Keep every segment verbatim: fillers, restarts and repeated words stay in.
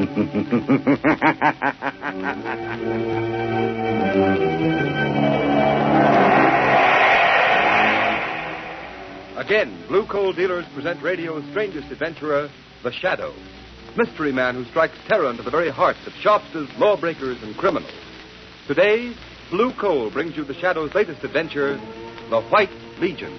Again, Blue Coal dealers present radio's strangest adventurer, The Shadow, mystery man who strikes terror into the very hearts of shopsters, lawbreakers, and criminals. Today, Blue Coal brings you The Shadow's latest adventure, The White Legion.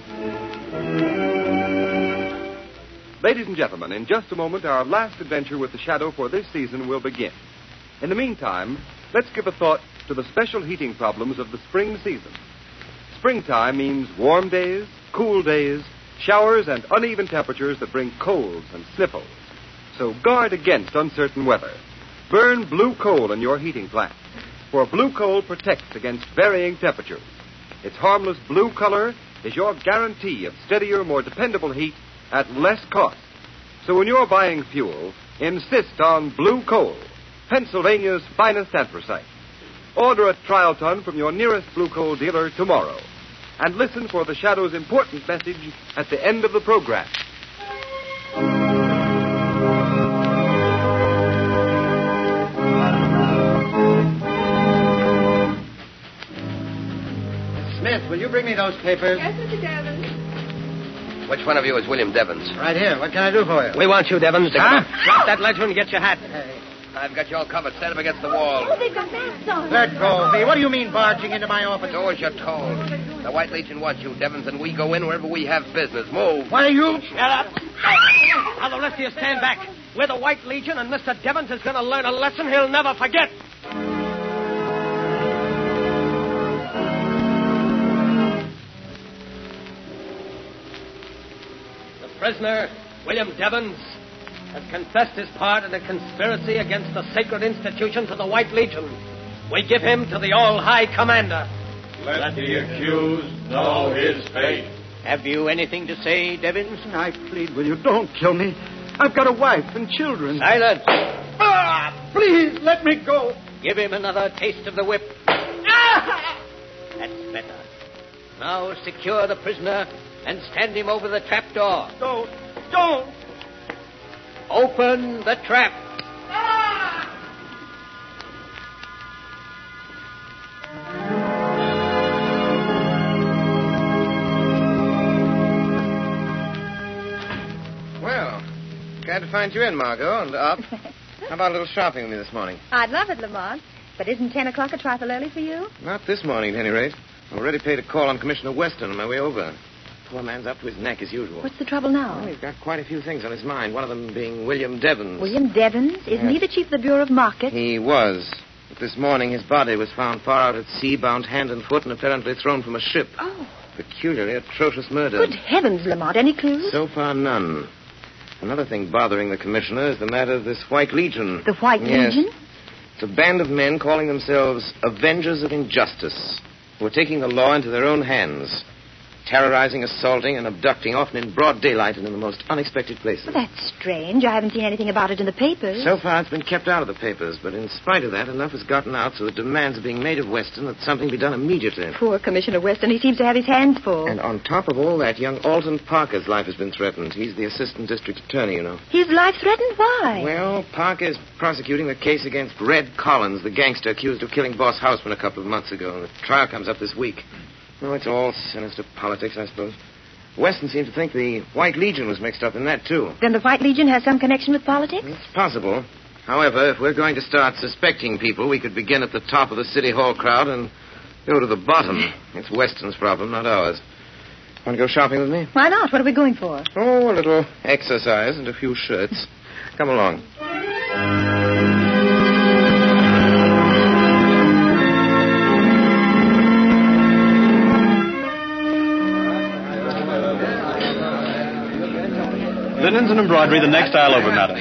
Ladies and gentlemen, in just a moment, our last adventure with The Shadow for this season will begin. In the meantime, let's give a thought to the special heating problems of the spring season. Springtime means warm days, cool days, showers, and uneven temperatures that bring colds and sniffles. So guard against uncertain weather. Burn Blue Coal in your heating plant, for Blue Coal protects against varying temperatures. Its harmless blue color is your guarantee of steadier, more dependable heat at less cost. So when you're buying fuel, insist on Blue Coal, Pennsylvania's finest anthracite. Order a trial ton from your nearest Blue Coal dealer tomorrow. And listen for the Shadow's important message at the end of the program. Smith, will you bring me those papers? Yes, Mister Devons. Which one of you is William Devons? Right here. What can I do for you? We want you, Devons. Huh? Drop that ledger and get your hat. Hey. I've got you all covered. Stand up against the wall. Oh, they've got masks on. Let go of me. What do you mean barging into my office? Do as you're told. The White Legion wants you, Devons, and we go in wherever we have business. Move. What are you? Shut up. Now, the rest of you stand back. We're the White Legion, and Mister Devons is going to learn a lesson he'll never forget. The prisoner, William Devons, has confessed his part in a conspiracy against the sacred institutions of the White Legion. We give him to the All-High Commander. Let the accused know his fate. Have you anything to say, Devons? I plead with you, don't kill me. I've got a wife and children. Silence. Ah, please, let me go. Give him another taste of the whip. Ah! That's better. Now secure the prisoner and stand him over the trap door. Don't, don't. Open the trap. Ah! Well, glad to find you in, Margot, and up. How about a little shopping with me this morning? I'd love it, Lamont. But isn't ten o'clock a trifle early for you? Not this morning, at any rate. I've already paid a call on Commissioner Weston on my way over. Poor man's up to his neck as usual. What's the trouble now? Well, he's got quite a few things on his mind, one of them being William Devons. William Devons? Isn't Yes. he the chief of the Bureau of Market? He was. But this morning his body was found far out at sea, bound hand and foot, and apparently thrown from a ship. Oh. Peculiarly atrocious murder. Good heavens, Lamont. Any clues? So far, none. Another thing bothering the commissioner is the matter of this White Legion. The White Yes. Legion? It's a band of men calling themselves Avengers of Injustice, who are taking the law into their own hands, terrorizing, assaulting, and abducting, often in broad daylight and in the most unexpected places. Well, that's strange. I haven't seen anything about it in the papers. So far, it's been kept out of the papers, but in spite of that, enough has gotten out so that demands are being made of Weston that something be done immediately. Poor Commissioner Weston. He seems to have his hands full. And on top of all that, young Alton Parker's life has been threatened. He's the assistant district attorney, you know. His life threatened? Why? Well, Parker's prosecuting the case against Red Collins, the gangster accused of killing Boss Houseman a couple of months ago. The trial comes up this week. Oh, it's all sinister politics, I suppose. Weston seemed to think the White Legion was mixed up in that, too. Then the White Legion has some connection with politics? It's possible. However, if we're going to start suspecting people, we could begin at the top of the City Hall crowd and go to the bottom. It's Weston's problem, not ours. Want to go shopping with me? Why not? What are we going for? Oh, a little exercise and a few shirts. Come along. Linens and embroidery the next aisle over, madam.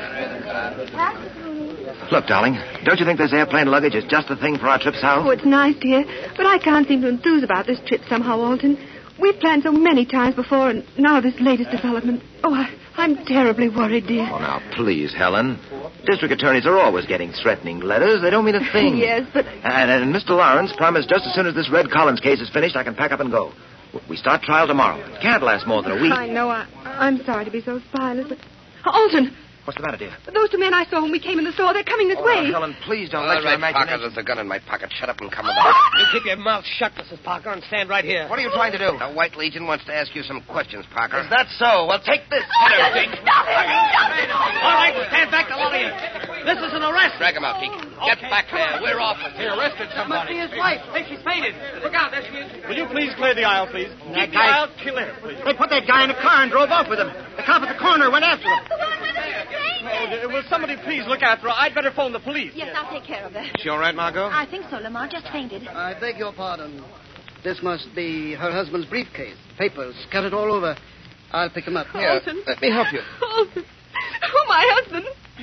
Look, darling, don't you think this airplane luggage is just the thing for our trip south? Oh, it's nice, dear. But I can't seem to enthuse about this trip somehow, Alton. We've planned so many times before, and now this latest development. Oh, I, I'm terribly worried, dear. Oh, now, please, Helen. District attorneys are always getting threatening letters. They don't mean a thing. Yes, but... And, and Mister Lawrence promised just as soon as this Red Collins case is finished, I can pack up and go. We start trial tomorrow. It can't last more than a week. I know. I, I'm sorry to be so spineless, but... Alton! What's the matter, dear? Those two men I saw when we came in the store, they're coming this Oh, way. now, Helen, please don't All let your right, Parker, imagination... there's a gun in my pocket. Shut up and come along. You keep your mouth shut, Missus Parker, and stand right here. What are you trying to do? The White Legion wants to ask you some questions, Parker. Is that so? Well, take this. Stop it! Stop it! All right, stand back, all of you. This is an arrest. Drag him out, Deke. Get Okay. back there. We're officers. He arrested somebody. Must be his wife. I think she's fainted. Look out, there she is. Will you please clear the aisle, please? Keep the aisle clear, please. They put that guy in a car and drove off with him. The cop at the corner went after him. Oh, will somebody please look after her? I'd better phone the police. Yes, I'll take care of her. She all right, Margot? I think so, Lamar. Just fainted. I beg your pardon. This must be her husband's briefcase. Papers scattered all over. I'll pick them up. Here, Alton. let me help you. Alton. Oh, my husband.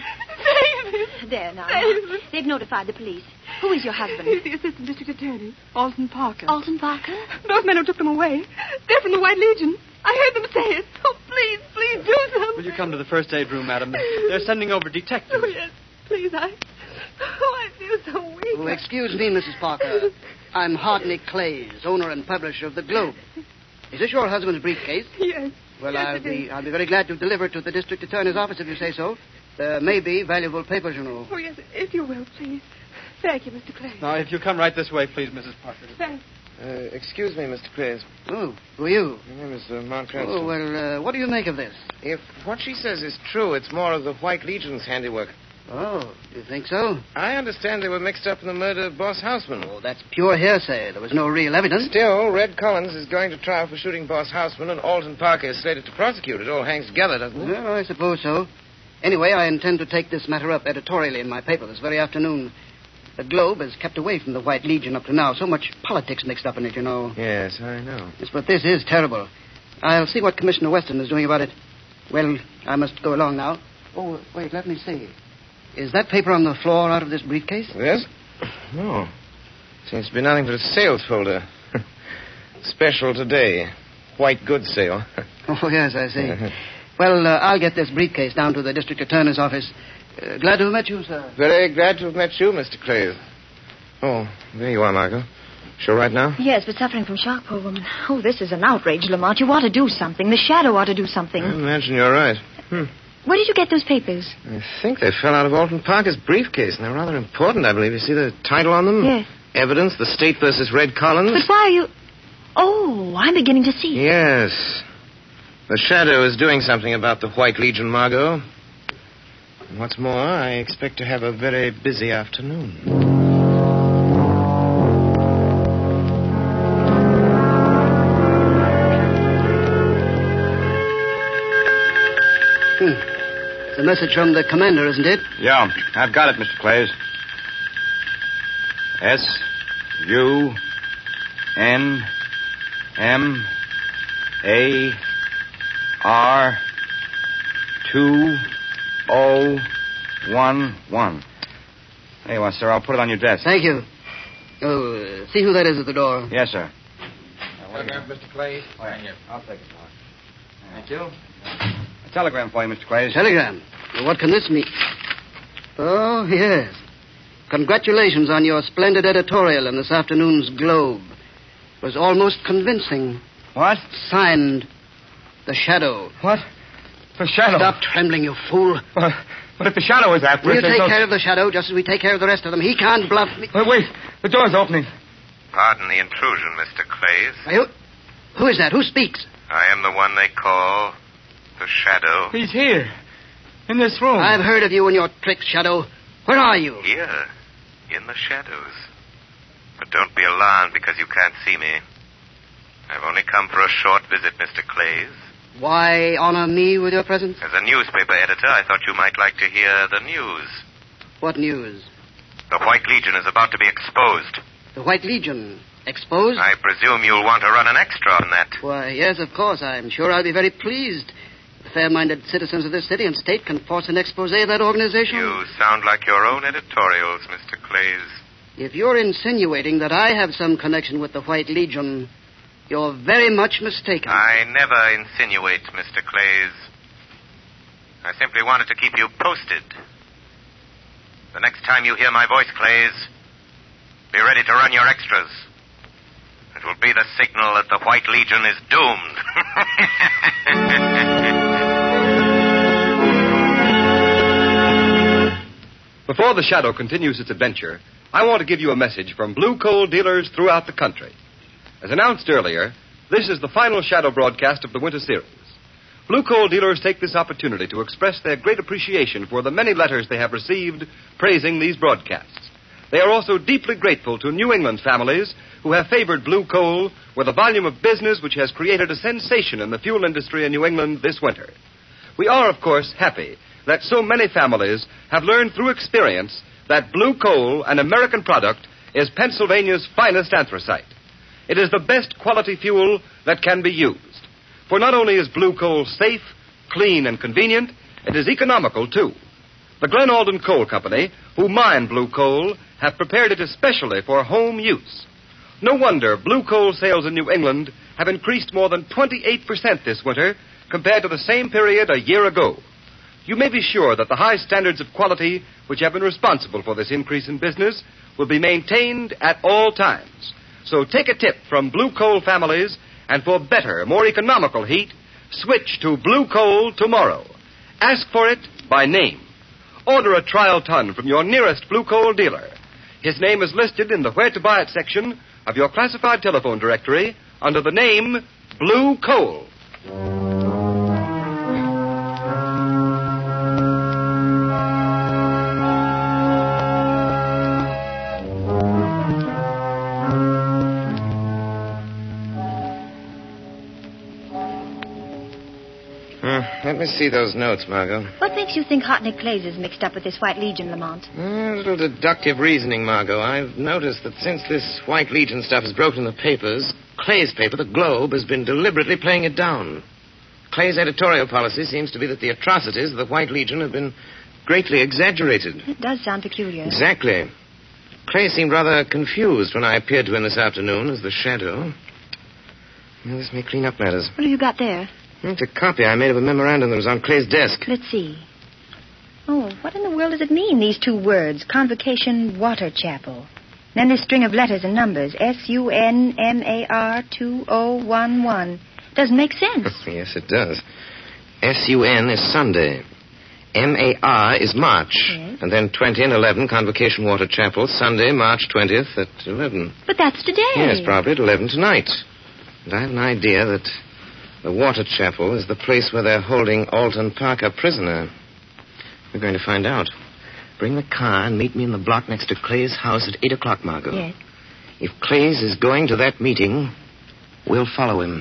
David. There now. David. They've notified the police. Who is your husband? He's the assistant district attorney, Alton Parker. Alton Parker? Those men who took them away. They're from the White Legion. I heard them say it. Oh, please, please do something. Will you come to the first aid room, madam? They're sending over detectives. Oh, yes. Please, I... Oh, I feel so weak. Oh, excuse me, Missus Parker. I'm Hartney Clays, owner and publisher of the Globe. Is this your husband's briefcase? Yes. Well, yes, I'll it be is. I'll be very glad to deliver it to the district attorney's office if you say so. There may be valuable papers, you know. Oh, yes, if you will, please. Thank you, Mister Clay. Now, if you come right this way, please, Missus Parker. Thanks. Uh, excuse me, Mister Clays. Oh, who are you? My name is uh, Mount Cranston. Oh, well, uh, what do you make of this? If what she says is true, it's more of the White Legion's handiwork. Oh, you think so? I understand they were mixed up in the murder of Boss Houseman. Oh, that's pure hearsay. There was no real evidence. Still, Red Collins is going to trial for shooting Boss Houseman, and Alton Parker is slated to prosecute. It all hangs together, doesn't it? Well, I suppose so. Anyway, I intend to take this matter up editorially in my paper this very afternoon. The Globe has kept away from the White Legion up to now. So much politics mixed up in it, you know. Yes, I know. Yes, but this is terrible. I'll see what Commissioner Weston is doing about it. Well, I must go along now. Oh, wait, let me see. Is that paper on the floor out of this briefcase? Yes? No. Seems to be nothing but a sales folder. Special today. White goods sale. Oh, yes, I see. Well, uh, I'll get this briefcase down to the district attorney's office. Uh, glad to have met you, sir. Very glad to have met you, Mister Clays. Oh, there you are, Margot. Sure right now? Yes, but suffering from shock, poor woman. Oh, this is an outrage, Lamont. You ought to do something. The shadow ought to do something. I imagine you're right. Hmm. Where did you get those papers? I think they fell out of Alton Parker's briefcase, and they're rather important, I believe. You see the title on them? Yes. Evidence, the State versus Red Collins. But why are you... Oh, I'm beginning to see. Yes. The Shadow is doing something about the White Legion, Margot. And what's more, I expect to have a very busy afternoon. Hmm. It's a message from the commander, isn't it? Yeah, I've got it, Mister Clays. S U N M A R two O one one. There you are, sir. I'll put it on your desk. Thank you. Oh, uh, see who that is at the door. Yes, sir. Telegram, Mister Clays. Oh, yeah, here. I'll take it, Mark. Thank you. A telegram for you, Mister Clays. Telegram. Well, what can this mean? Oh, yes. Congratulations on your splendid editorial in this afternoon's Globe. It was almost convincing. What? Signed, The Shadow. What? The Shadow? Stop trembling, you fool. But, but if the Shadow is after us... We'll there's take no- care of the Shadow just as we take care of the rest of them. He can't bluff me. Wait, wait. The door's opening. Pardon the intrusion, Mister Clays. Are you... Who is that? Who speaks? I am the one they call the Shadow. He's here. In this room. I've heard of you and your tricks, Shadow. Where are you? Here, in the shadows. But don't be alarmed because you can't see me. I've only come for a short visit, Mister Clays. Why honor me with your presence? As a newspaper editor, I thought you might like to hear the news. What news? The White Legion is about to be exposed. The White Legion. Exposed? I presume you'll want to run an extra on that. Why, yes, of course. I'm sure I'll be very pleased. The fair-minded citizens of this city and state can force an expose of that organization. You sound like your own editorials, Mister Clays. If you're insinuating that I have some connection with the White Legion, you're very much mistaken. I never insinuate, Mister Clays. I simply wanted to keep you posted. The next time you hear my voice, Clays, be ready to run your extras. It will be the signal that the White Legion is doomed. Before the Shadow continues its adventure, I want to give you a message from Blue Coal dealers throughout the country. As announced earlier, this is the final Shadow broadcast of the winter series. Blue Coal dealers take this opportunity to express their great appreciation for the many letters they have received praising these broadcasts. They are also deeply grateful to New England families who have favored Blue Coal with a volume of business which has created a sensation in the fuel industry in New England this winter. We are, of course, happy that so many families have learned through experience that Blue Coal, an American product, is Pennsylvania's finest anthracite. It is the best quality fuel that can be used. For not only is Blue Coal safe, clean, and convenient, it is economical, too. The Glen Alden Coal Company, who mine Blue Coal, have prepared it especially for home use. No wonder Blue Coal sales in New England have increased more than twenty-eight percent this winter compared to the same period a year ago. You may be sure that the high standards of quality which have been responsible for this increase in business will be maintained at all times. So take a tip from Blue Coal families, and for better, more economical heat, switch to Blue Coal tomorrow. Ask for it by name. Order a trial ton from your nearest Blue Coal dealer. His name is listed in the Where to Buy It section of your classified telephone directory under the name Blue Coal. Let me see those notes, Margot. What makes you think Hartnett Clays is mixed up with this White Legion, Lamont? A little deductive reasoning, Margot. I've noticed that since this White Legion stuff has broken in the papers, Clay's paper, the Globe, has been deliberately playing it down. Clay's editorial policy seems to be that the atrocities of the White Legion have been greatly exaggerated. It does sound peculiar. Exactly. Clay seemed rather confused when I appeared to him this afternoon as the Shadow. Well, this may clean up matters. What have you got there? It's a copy I made of a memorandum that was on Clay's desk. Let's see. Oh, what in the world does it mean, these two words? Convocation Water Chapel. Then this string of letters and numbers. S U N M A R two oh one one. Doesn't make sense. Yes, it does. S U N is Sunday. M A R is March. Yes. And then twenty and eleven, Convocation Water Chapel, Sunday, March twentieth at eleven. But that's today. Yes, probably at eleven tonight. And I have an idea that the Water Chapel is the place where they're holding Alton Parker prisoner. We're going to find out. Bring the car and meet me in the block next to Clay's house at eight o'clock, Margot. Yes. If Clay's is going to that meeting, we'll follow him.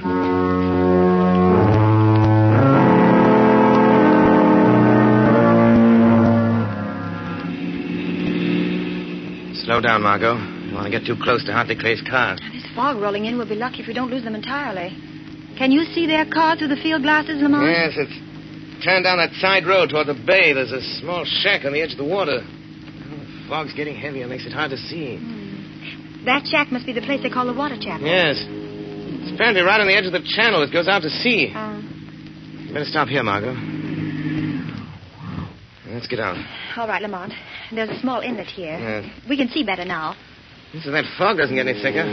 Slow down, Margot. You don't want to get too close to Hartley Clay's car. This fog rolling in. We'll be lucky if we don't lose them entirely. Can you see their car through the field glasses, Lamont? Yes, it's turned down that side road toward the bay. There's a small shack on the edge of the water. Oh, the fog's getting heavier. Makes it hard to see. Hmm. That shack must be the place they call the Water Chapel. Yes. It's apparently right on the edge of the channel. It goes out to sea. Uh, You better stop here, Margot. Let's get out. all right, Lamont. There's a small inlet here. Yes. We can see better now. So that fog doesn't get any thicker.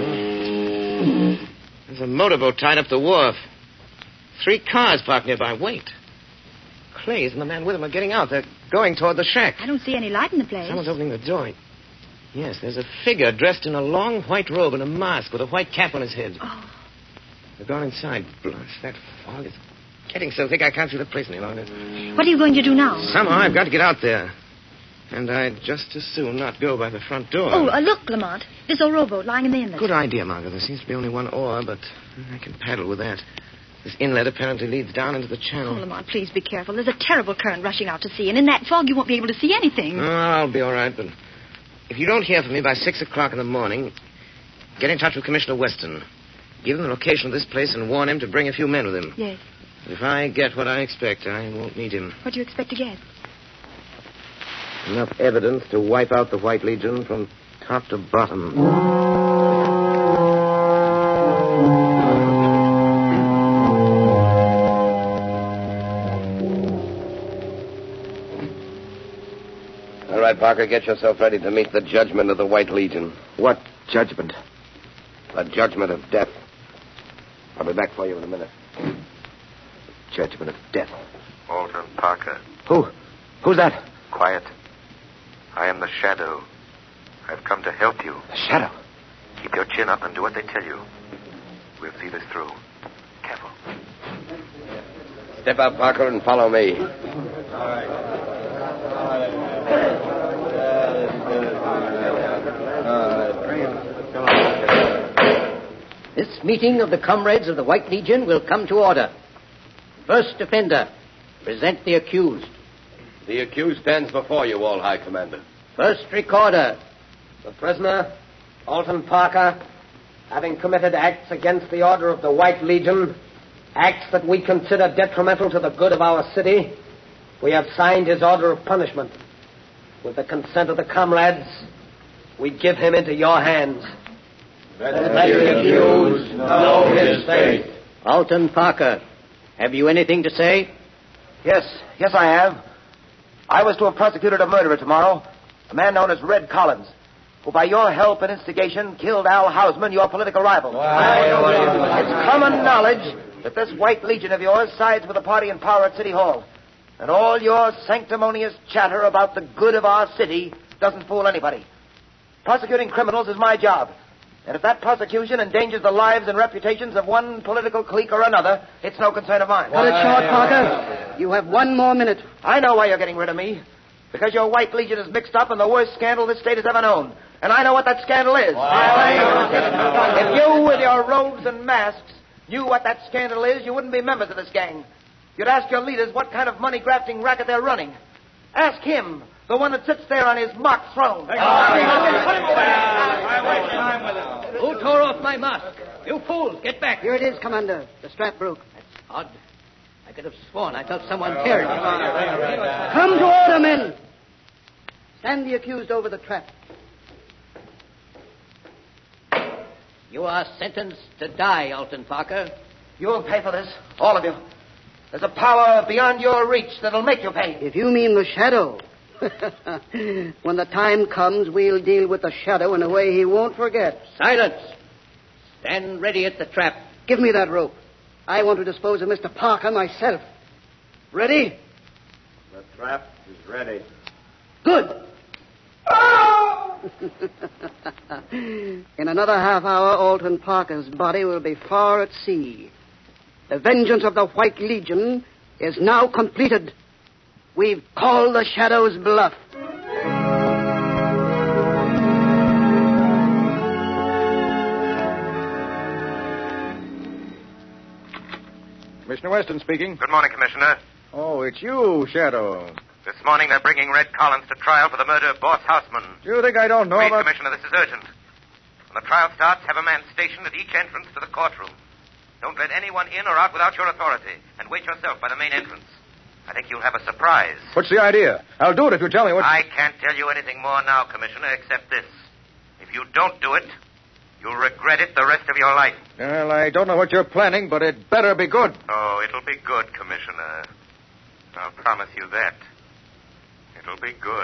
There's a motorboat tied up the wharf. Three cars parked nearby. Wait. Clays and the man with him are getting out. They're going toward the shack. I don't see any light in the place. Someone's opening the door. Yes, there's a figure dressed in a long white robe and a mask with a white cap on his head. Oh. They've gone inside. Blast, that fog is getting so thick I can't see the place any longer. What are you going to do now? Somehow I've got to get out there. And I'd just as soon not go by the front door. Oh, uh, look, Lamont. This old rowboat lying in the inlet. Good idea, Margot. There seems to be only one oar, but I can paddle with that. This inlet apparently leads down into the channel. Oh, Lamont, please be careful. There's a terrible current rushing out to sea, and in that fog you won't be able to see anything. Oh, I'll be all right, but if you don't hear from me by six o'clock in the morning, get in touch with Commissioner Weston. Give him the location of this place and warn him to bring a few men with him. Yes. If I get what I expect, I won't need him. What do you expect to get? Enough evidence to wipe out the White Legion from top to bottom. All right, Parker, get yourself ready to meet the judgment of the White Legion. What judgment? The judgment of death. I'll be back for you in a minute. Judgment of death. Alton Parker. Who? Who's that? Quiet. I am the Shadow. I've come to help you. The Shadow? Keep your chin up and do what they tell you. We'll see this through. Careful. Step out, Parker, and follow me. This meeting of the comrades of the White Legion will come to order. First offender, present the accused. The accused stands before you, All High Commander. First recorder. The prisoner, Alton Parker, having committed acts against the order of the White Legion, acts that we consider detrimental to the good of our city, we have signed his order of punishment. With the consent of the comrades, we give him into your hands. Let the accused know his fate. Alton Parker, have you anything to say? Yes, yes, I have. I was to have prosecuted a murderer tomorrow, a man known as Red Collins, who by your help and instigation killed Al Hausman, your political rival. It's common knowledge that this White Legion of yours sides with the party in power at City Hall. And all your sanctimonious chatter about the good of our city doesn't fool anybody. Prosecuting criminals is my job. And if that prosecution endangers the lives and reputations of one political clique or another, it's no concern of mine. Cut it short, Parker. You have one more minute. I know why you're getting rid of me. Because your White Legion is mixed up in the worst scandal this state has ever known. And I know what that scandal is. If you, with your robes and masks, knew what that scandal is, you wouldn't be members of this gang. You'd ask your leaders what kind of money-grafting racket they're running. Ask him, the one that sits there on his mock throne. Who tore off my mask? You fools, get back. Here it is, Commander. The strap broke. That's odd. I could have sworn I felt someone tear it. Come to order, men. Stand the accused over the trap. You are sentenced to die, Alton Parker. You'll pay for this, all of you. There's a power beyond your reach that'll make you pay. If you mean the Shadow, when the time comes, we'll deal with the Shadow in a way he won't forget. Silence. Stand ready at the trap. Give me that rope. I want to dispose of Mister Parker myself. Ready? The trap is ready. Good. In another half hour, Alton Parker's body will be far at sea. The vengeance of the White Legion is now completed. We've called the Shadow's bluff. Commissioner Weston speaking. Good morning, Commissioner. Oh, it's you, Shadow. This morning they're bringing Red Collins to trial for the murder of Boss Houseman. Do you think I don't know Please, about... Commissioner, this is urgent. When the trial starts, have a man stationed at each entrance to the courtroom. Don't let anyone in or out without your authority, and wait yourself by the main entrance. I think you'll have a surprise. What's the idea? I'll do it if you tell me what... I can't tell you anything more now, Commissioner, except this. If you don't do it, you'll regret it the rest of your life. Well, I don't know what you're planning, but it better be good. Oh, it'll be good, Commissioner. I'll promise you that. It'll be good.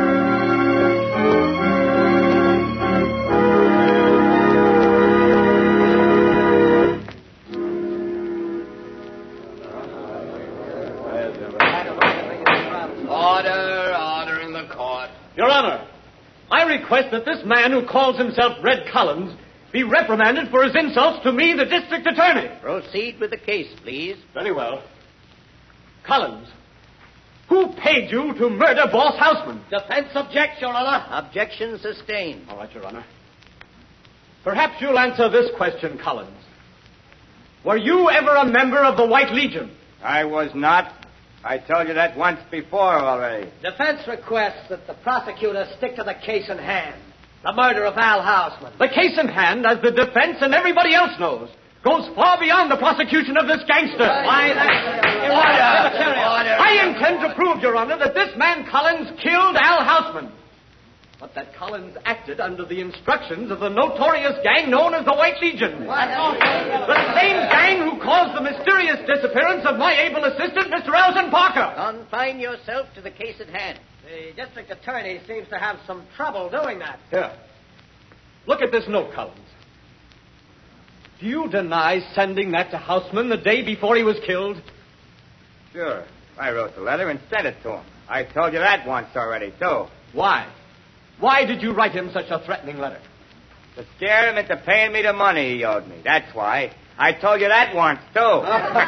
Order, order in the court. Your Honor, I request that this man who calls himself Red Collins be reprimanded for his insults to me, the district attorney. Proceed with the case, please. Very well. Collins, who paid you to murder Boss Houseman? Defense objects, Your Honor. Objection sustained. All right, Your Honor. Perhaps you'll answer this question, Collins. Were you ever a member of the White Legion? I was not. I told you that once before already. Defense requests that the prosecutor stick to the case in hand. The murder of Al Houseman. The case in hand, as the defense and everybody else knows, goes far beyond the prosecution of this gangster. Why, that's... Order! Order! I intend to prove, Your Honor, that this man Collins killed Al Houseman. But that Collins acted under the instructions of the notorious gang known as the White Legion. What? The same gang who caused the mysterious disappearance of my able assistant, Mister Alton Parker. Confine yourself to the case at hand. The district attorney seems to have some trouble doing that. Here. Look at this note, Collins. Do you deny sending that to Houseman the day before he was killed? Sure. I wrote the letter and sent it to him. I told you that once already, too. Why? Why did you write him such a threatening letter? To scare him into paying me the money he owed me. That's why. I told you that once, too.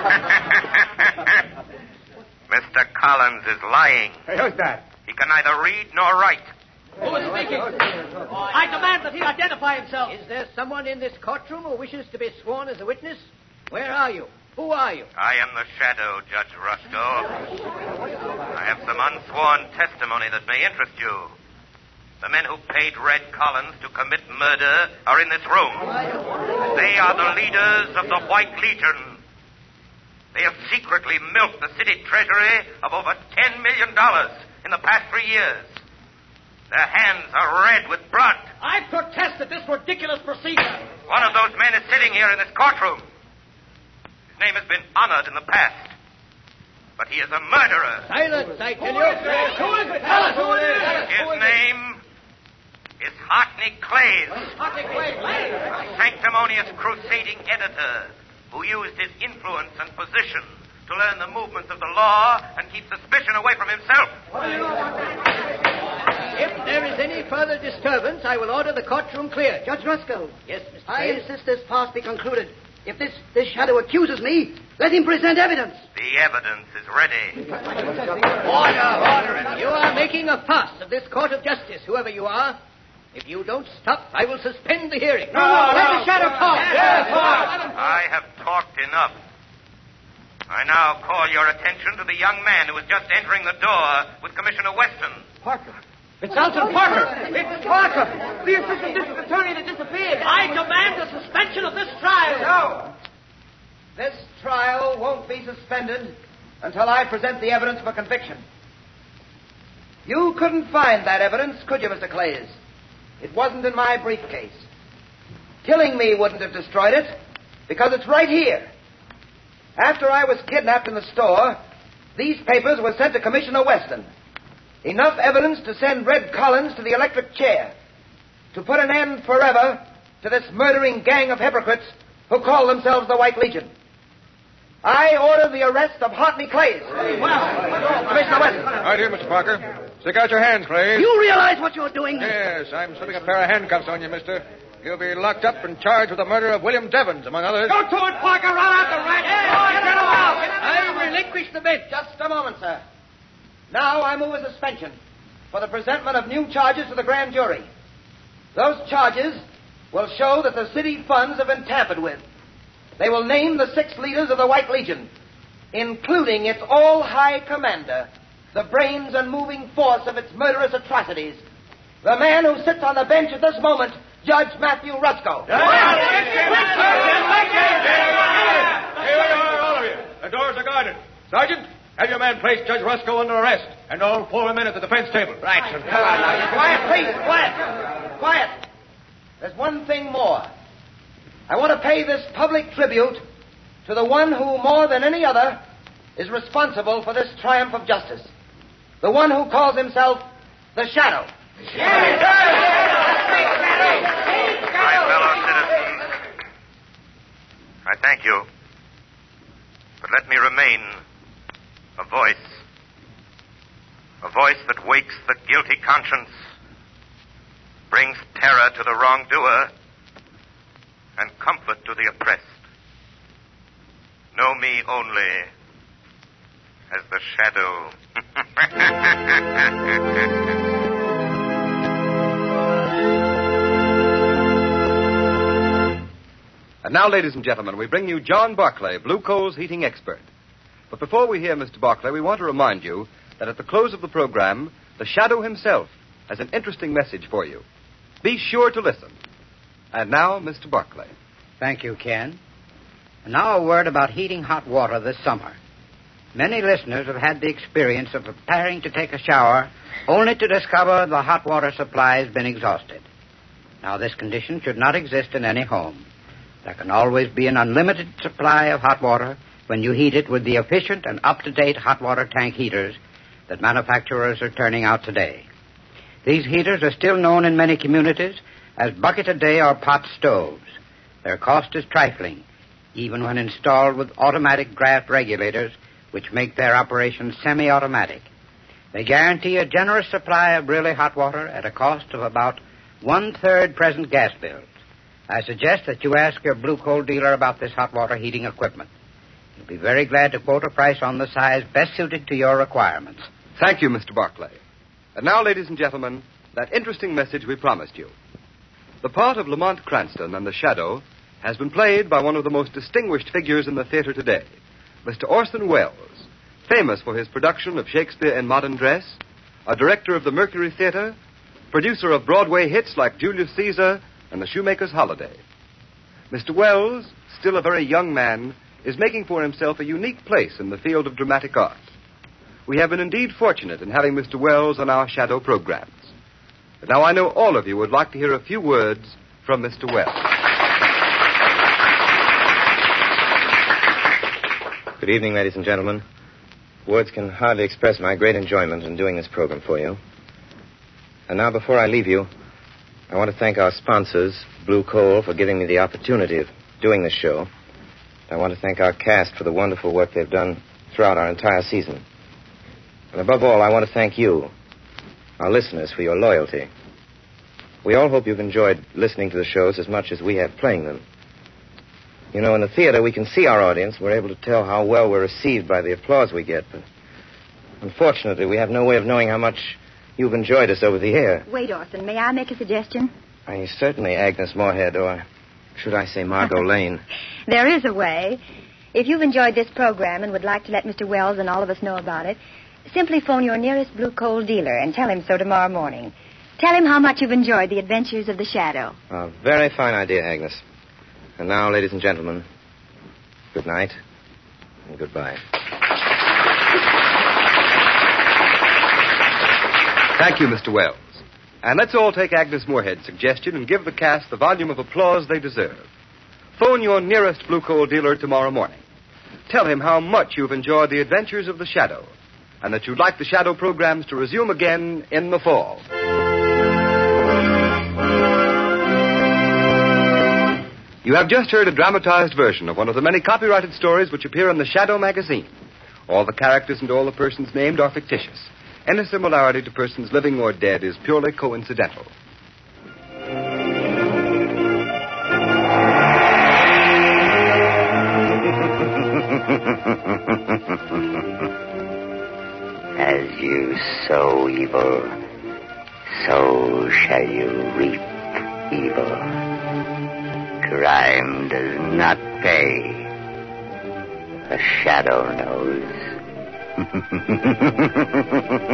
Mister Collins is lying. Hey, who's that? He can neither read nor write. Who is speaking? I demand that he identify himself. Is there someone in this courtroom who wishes to be sworn as a witness? Where are you? Who are you? I am the Shadow, Judge Rusko. I have some unsworn testimony that may interest you. The men who paid Red Collins to commit murder are in this room. They are the leaders of the White Legion. They have secretly milked the city treasury of over ten million dollars in the past three years. Their hands are red with blood. I protest at this ridiculous procedure. One of those men is sitting here in this courtroom. His name has been honored in the past. But he is a murderer. Silence, I tell you. Who is it? Tell us who it is. His name is Hartney Clays. Hartney Clays. A sanctimonious crusading editor who used his influence and position to learn the movements of the law and keep suspicion away from himself. If there is any further disturbance, I will order the courtroom cleared. Judge Ruskell. Yes, Mister I Clays? insist this farce be concluded. If this, this shadow accuses me, let him present evidence. The evidence is ready. Order, order. You are making a fuss of this court of justice, whoever you are. If you don't stop, I will suspend the hearing. No, no, let the shadow talk. Yes, I have talked enough. I now call your attention to the young man who is just entering the door with Commissioner Weston. Parker. It's Alton Parker. It's Parker, the assistant district attorney that disappeared. I demand the suspension of this trial. No. This trial won't be suspended until I present the evidence for conviction. You couldn't find that evidence, could you, Mister Clays? It wasn't in my briefcase. Killing me wouldn't have destroyed it, because it's right here. After I was kidnapped in the store, these papers were sent to Commissioner Weston. Enough evidence to send Red Collins to the electric chair, to put an end forever to this murdering gang of hypocrites who call themselves the White Legion. I order the arrest of Hartney Clays. Well, Commissioner Weston. Right here, Mister Parker. Stick out your hands, Clays. You realize what you're doing? Yes, I'm slipping a pair of handcuffs on you, mister. You'll be locked up and charged with the murder of William Devons, among others. Go to it, Parker. Run out the rat. Hey, get him out. I relinquish the bench. Just a moment, sir. Now I move a suspension for the presentment of new charges to the grand jury. Those charges will show that the city funds have been tampered with. They will name the six leaders of the White Legion, including its all-high commander, the brains and moving force of its murderous atrocities, the man who sits on the bench at this moment, Judge Matthew Rusko. Here we are, all of you. The doors are guarded. Sergeant, have your man place Judge Rusko under arrest, and all four men at the defense table. Right, sir. Quiet, please. Quiet. Quiet. There's one thing more. I want to pay this public tribute to the one who, more than any other, is responsible for this triumph of justice. The one who calls himself the Shadow. My fellow citizens, I thank you. But let me remain a voice. A voice that wakes the guilty conscience, brings terror to the wrongdoer, and comfort to the oppressed. Know me only as the Shadow. And now, ladies and gentlemen, we bring you John Barclay, Blue Coal's heating expert. But before we hear Mister Barclay, we want to remind you that at the close of the program, the Shadow himself has an interesting message for you. Be sure to listen. And now, Mister Barclay. Thank you, Ken. And now a word about heating hot water this summer. Many listeners have had the experience of preparing to take a shower only to discover the hot water supply has been exhausted. Now, this condition should not exist in any home. There can always be an unlimited supply of hot water when you heat it with the efficient and up-to-date hot water tank heaters that manufacturers are turning out today. These heaters are still known in many communities as bucket-a-day or pot stoves. Their cost is trifling, even when installed with automatic draft regulators, which make their operation semi-automatic. They guarantee a generous supply of really hot water at a cost of about one-third present gas bills. I suggest that you ask your blue coal dealer about this hot water heating equipment. He'll be very glad to quote a price on the size best suited to your requirements. Thank you, Mister Barclay. And now, ladies and gentlemen, that interesting message we promised you. The part of Lamont Cranston and the Shadow has been played by one of the most distinguished figures in the theater today, Mister Orson Welles, famous for his production of Shakespeare in Modern Dress, a director of the Mercury Theater, producer of Broadway hits like Julius Caesar and The Shoemaker's Holiday. Mister Welles, still a very young man, is making for himself a unique place in the field of dramatic art. We have been indeed fortunate in having Mister Welles on our Shadow programs. But now I know all of you would like to hear a few words from Mister Welles. Good evening, ladies and gentlemen. Words can hardly express my great enjoyment in doing this program for you. And now, before I leave you, I want to thank our sponsors, Blue Coal, for giving me the opportunity of doing this show. I want to thank our cast for the wonderful work they've done throughout our entire season. And above all, I want to thank you, our listeners, for your loyalty. We all hope you've enjoyed listening to the shows as much as we have playing them. You know, in the theater, we can see our audience. We're able to tell how well we're received by the applause we get. But unfortunately, we have no way of knowing how much you've enjoyed us over the air. Wait, Orson, may I make a suggestion? I certainly, Agnes Moorehead, or should I say Margot Lane. There is a way. If you've enjoyed this program and would like to let Mister Welles and all of us know about it, simply phone your nearest Blue Coal dealer and tell him so tomorrow morning. Tell him how much you've enjoyed the adventures of the Shadow. A very fine idea, Agnes. And now, ladies and gentlemen, good night and goodbye. Thank you, Mister Welles. And let's all take Agnes Moorehead's suggestion and give the cast the volume of applause they deserve. Phone your nearest Blue Coal dealer tomorrow morning. Tell him how much you've enjoyed the adventures of the Shadow and that you'd like the Shadow programs to resume again in the fall. You have just heard a dramatized version of one of the many copyrighted stories which appear in the Shadow magazine. All the characters and all the persons named are fictitious. Any similarity to persons living or dead is purely coincidental. As you sow evil, so shall you reap evil. Crime does not pay. The Shadow knows.